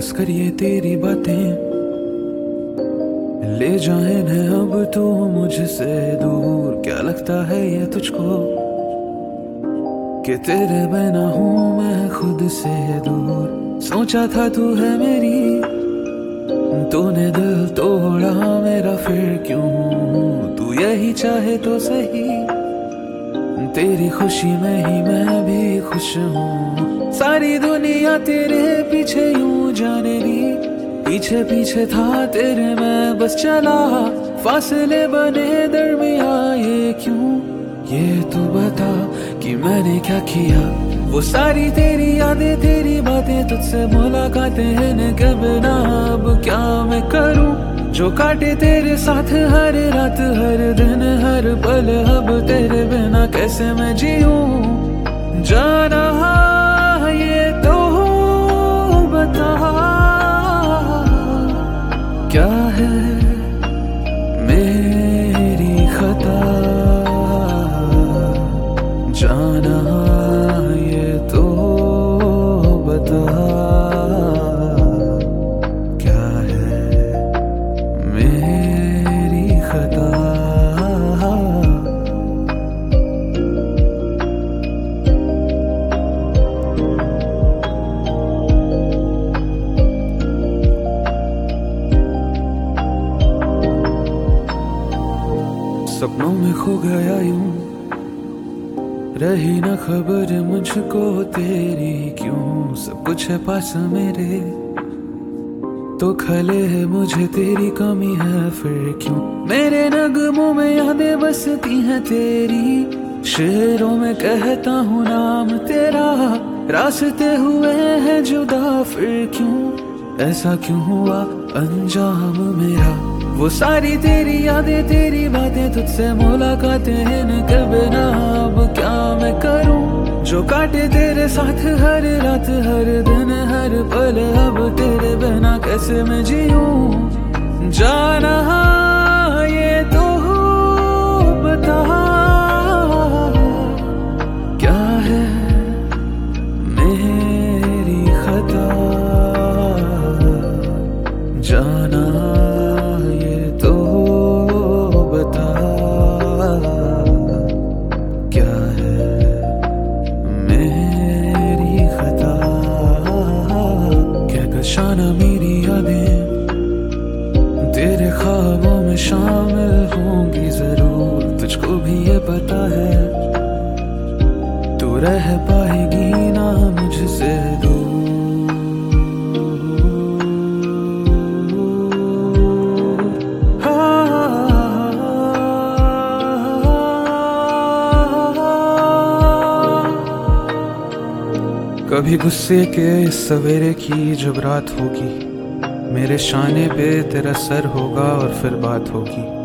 बस कर ये तेरी बातें ले जाए न अब तो मुझसे दूर। क्या लगता है ये तुझको कि तेरे बिना हूँ मैं खुद से दूर। सोचा था तू है मेरी, तूने दिल तोड़ा मेरा फिर क्यों। तू यही चाहे तो सही, तेरी खुशी में ही मैं भी खुश हूँ। सारी दुनिया तेरे पीछे यूं जाने दी, पीछे पीछे था तेरे मैं बस चला। फासले बने दरमिया ये क्यों, ये तू बता कि मैंने क्या किया। वो सारी तेरी यादें तेरी बातें तुझसे मुलाकातें हैं न कभी ना। अब क्या मैं करूं जो काटे तेरे साथ हर रात हर दिन हर पल। अब तेरे बिना कैसे मैं जीऊं। जाना ये तो बता क्या है मेरी खता। जाना ये तो बता क्या है मेरी खता। सपनों में खो गया यूं, रही ना खबर मुझको तेरी क्यों। सब कुछ है पास मेरे तो खले है मुझे तेरी कमी है फिर क्यों। मेरे नगमों में यादें बसती हैं तेरी, शेरों में कहता हूँ नाम तेरा। रास्ते हुए हैं जुदा फिर क्यों, ऐसा क्यों हुआ अंजाम मेरा। वो सारी तेरी यादें तेरी बातें तुझसे मुलाकातें हैं न कभी ना। अब क्या मैं करूं जो काटे तेरे साथ हर रात हर दिन हर पल। अब तेरे बिना कैसे मैं जीऊं। जाना ये तो बता क्या है मेरी खता। जाना क्या है मेरी खता। क्या कशाना मेरी यादें तेरे ख्वाबों में शामिल होंगी जरूर। तुझको भी ये पता है तू रह पाएगी ना मुझसे दूर। कभी गुस्से के सवेरे की जब रात होगी, मेरे शाने पे तेरा सर होगा और फिर बात होगी।